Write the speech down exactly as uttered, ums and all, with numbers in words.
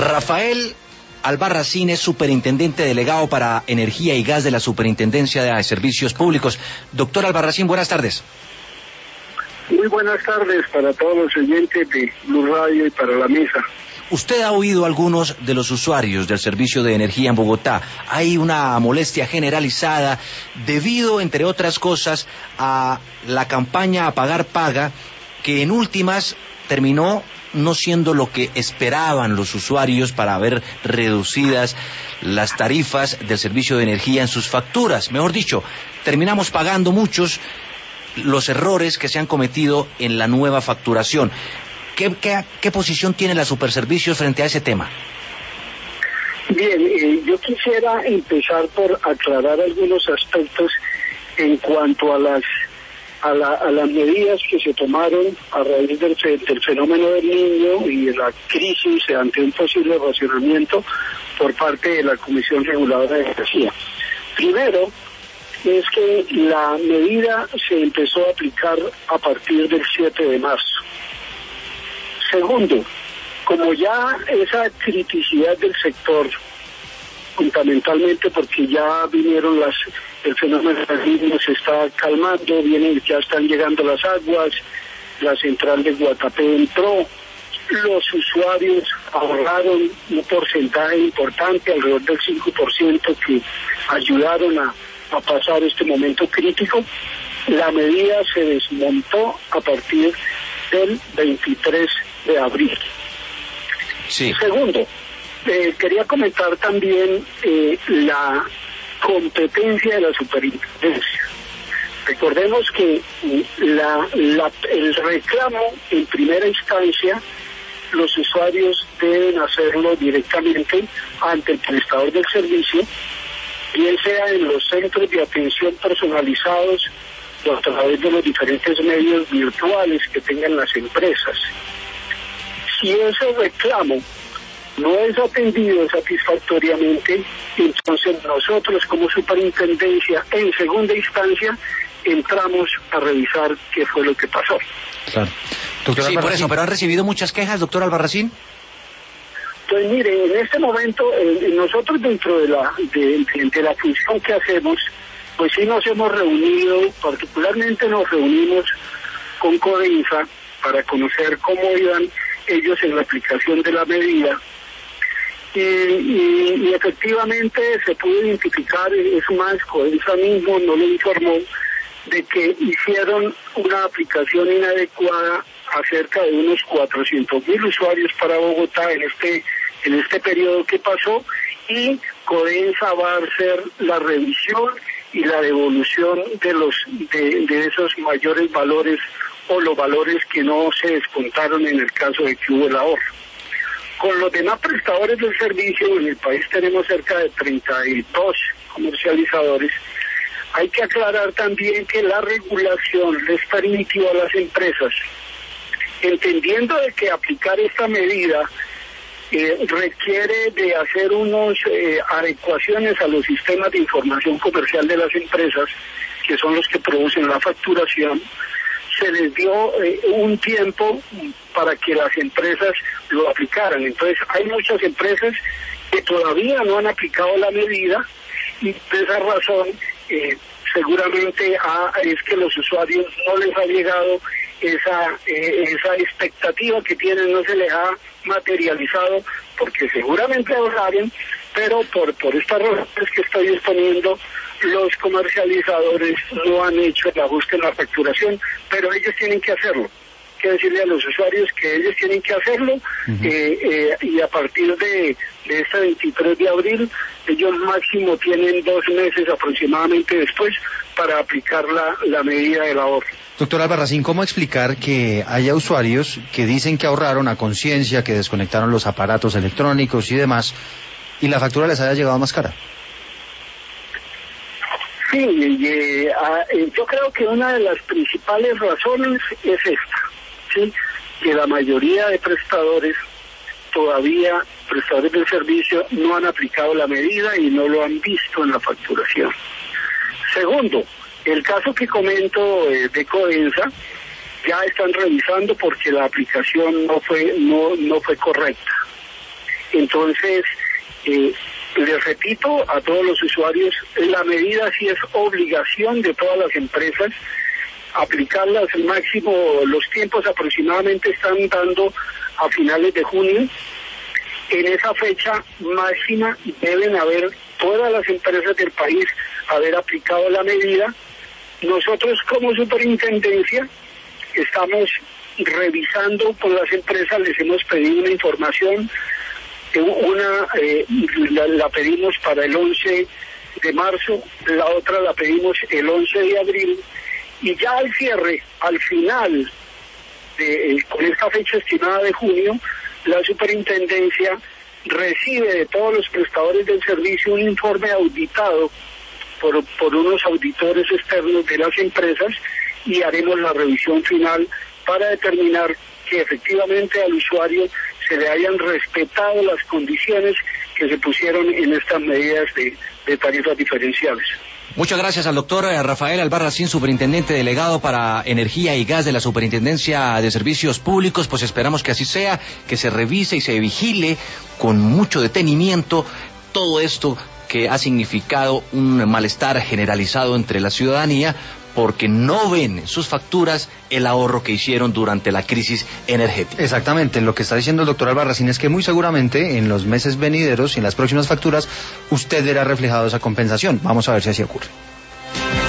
Rafael Albarracín es superintendente delegado para Energía y Gas de la Superintendencia de Servicios Públicos. Doctor Albarracín, buenas tardes. Muy buenas tardes para todos los oyentes de Blue Radio y para la mesa. Usted ha oído a algunos de los usuarios del servicio de energía en Bogotá. Hay una molestia generalizada debido, entre otras cosas, a la campaña Apagar Paga, que en últimas terminó no siendo lo que esperaban los usuarios para ver reducidas las tarifas del servicio de energía en sus facturas. Mejor dicho, terminamos pagando muchos los errores que se han cometido en la nueva facturación. ¿Qué, qué, qué posición tiene la Superservicios frente a ese tema? Bien, eh, yo quisiera empezar por aclarar algunos aspectos en cuanto a las a, la, a las medidas que se tomaron a raíz del, del fenómeno del Niño y de la crisis ante un posible racionamiento por parte de la Comisión Reguladora de Energía. Primero, es que la medida se empezó a aplicar a partir del siete de marzo. Segundo, como ya esa criticidad del sector, fundamentalmente porque ya vinieron las, el fenómeno del Niño se está calmando, vienen, ya están llegando las aguas, la central de Guatapé entró, los usuarios ahorraron un porcentaje importante, alrededor del cinco por ciento, que ayudaron a, a pasar este momento crítico. La medida se desmontó a partir del veintitrés de abril. Sí. Segundo, eh, quería comentar también eh, la competencia de la superintendencia. Recordemos que la, la, el reclamo en primera instancia, los usuarios deben hacerlo directamente ante el prestador del servicio, bien sea en los centros de atención personalizados o a través de los diferentes medios virtuales que tengan las empresas. Si ese reclamo no es atendido satisfactoriamente, entonces nosotros como superintendencia, en segunda instancia, entramos a revisar qué fue lo que pasó. Claro. Doctor sí, por eso, pero ¿han recibido muchas quejas, doctor Albarracín? Pues mire, en este momento, eh, nosotros dentro de la, de, de, de la función que hacemos, pues sí nos hemos reunido, particularmente nos reunimos con Codensa para conocer cómo iban ellos en la aplicación de la medida. Y, y, y efectivamente se pudo identificar, es más, Codensa mismo no lo informó, de que hicieron una aplicación inadecuada a cerca de unos cuatrocientos mil usuarios para Bogotá en este en este periodo que pasó, y Codensa va a hacer la revisión y la devolución de los de, de esos mayores valores o los valores que no se descontaron en el caso de que hubo el ahorro. Con los demás prestadores del servicio, en el país tenemos cerca de treinta y dos comercializadores. Hay que aclarar también que la regulación les permitió a las empresas, entendiendo de que aplicar esta medida eh, requiere de hacer unas eh, adecuaciones a los sistemas de información comercial de las empresas, que son los que producen la facturación, se les dio eh, un tiempo para que las empresas lo aplicaran. Entonces hay muchas empresas que todavía no han aplicado la medida, y por esa razón eh, seguramente a, es que los usuarios no les ha llegado esa eh, esa expectativa que tienen, no se les ha materializado, porque seguramente ahorraron, pero por por estas razones que estoy exponiendo, los comercializadores no han hecho el ajuste en la facturación, pero ellos tienen que hacerlo. Hay que decirle a los usuarios que ellos tienen que hacerlo, uh-huh. eh, eh, y a partir de, de este veintitrés de abril, ellos máximo tienen dos meses aproximadamente después para aplicar la, la medida del ahorro. Doctor Albarracín, ¿cómo explicar que haya usuarios que dicen que ahorraron a conciencia, que desconectaron los aparatos electrónicos y demás, y la factura les haya llegado más cara? Sí, eh, eh, yo creo que una de las principales razones es esta, ¿sí? Que la mayoría de prestadores todavía, prestadores del servicio, no han aplicado la medida y no lo han visto en la facturación. Segundo, el caso que comento eh, de Codensa, ya están revisando porque la aplicación no fue no no fue correcta. Entonces, eh, les repito a todos los usuarios, la medida sí es obligación de todas las empresas, aplicarlas al máximo. Los tiempos aproximadamente están dando a finales de junio. En esa fecha máxima deben haber todas las empresas del país haber aplicado la medida. Nosotros como superintendencia estamos revisando con las empresas, les hemos pedido una información, una eh, la, la pedimos para el once de marzo, la otra la pedimos el once de abril, y ya al cierre, al final, de, eh, con esta fecha estimada de junio, la superintendencia recibe de todos los prestadores del servicio un informe auditado por, por unos auditores externos de las empresas, y haremos la revisión final para determinar que efectivamente al usuario se le hayan respetado las condiciones que se pusieron en estas medidas de, de tarifas diferenciales. Muchas gracias al doctor Rafael Albarracín, superintendente delegado para Energía y Gas de la Superintendencia de Servicios Públicos. Pues esperamos que así sea, que se revise y se vigile con mucho detenimiento todo esto que ha significado un malestar generalizado entre la ciudadanía, porque no ven en sus facturas el ahorro que hicieron durante la crisis energética. Exactamente, lo que está diciendo el doctor Albarracín es que muy seguramente en los meses venideros y en las próximas facturas usted verá reflejado esa compensación. Vamos a ver si así ocurre.